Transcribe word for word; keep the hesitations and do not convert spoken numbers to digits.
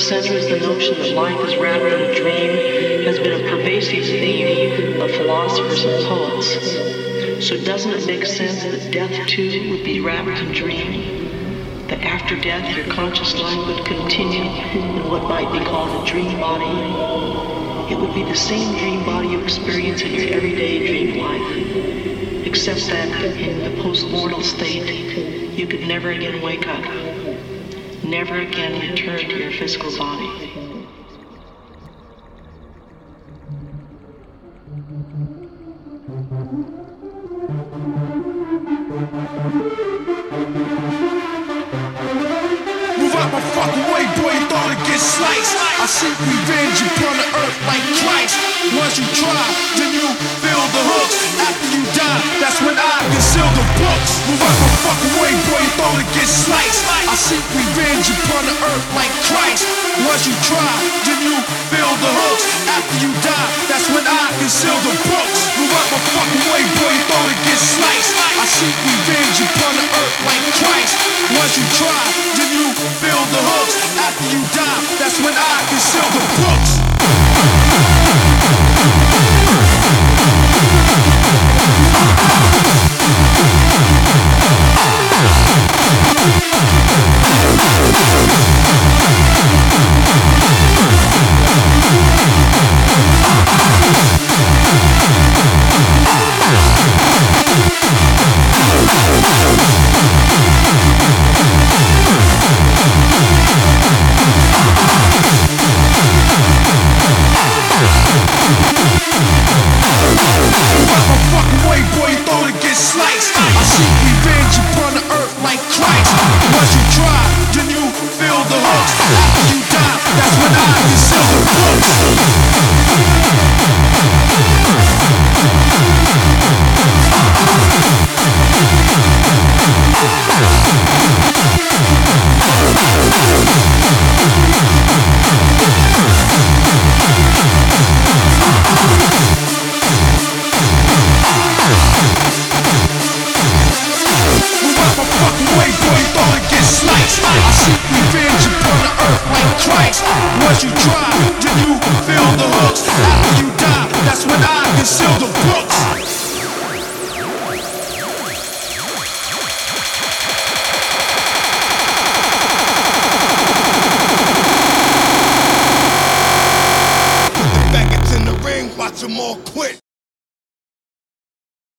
centers the notion that life is rather than a dream has been a pervasive theme of philosophers and poets. So doesn't it make sense that death too would be rather than dream? That after death your conscious life would continue in what might be called a dream body? It would be the same dream body you experience in your everyday dream life, except that in the post-mortal state you could never again wake up, never again return to your physical body. Move out my fucking way, boy, you thought it get sliced. I seek revenge upon the earth like Christ. Once you try, then you feel the hooks. After you die, that's when I conceal the books. Move out my fucking way, boy, you thought it get sliced. I seek revenge upon the earth like Christ. Once you try, then you feel the hooks. After you die, that's when I conceal the books. Move out my fucking way, boy, you thought it get sliced. I seek revenge upon the earth like Christ. Once you try, then you feel the hooks. After you die, that's when I conceal the books. Once you try, then you feel the hooks. After you die, that's when I conceal the books. Put the faggots in the ring, watch them all quit.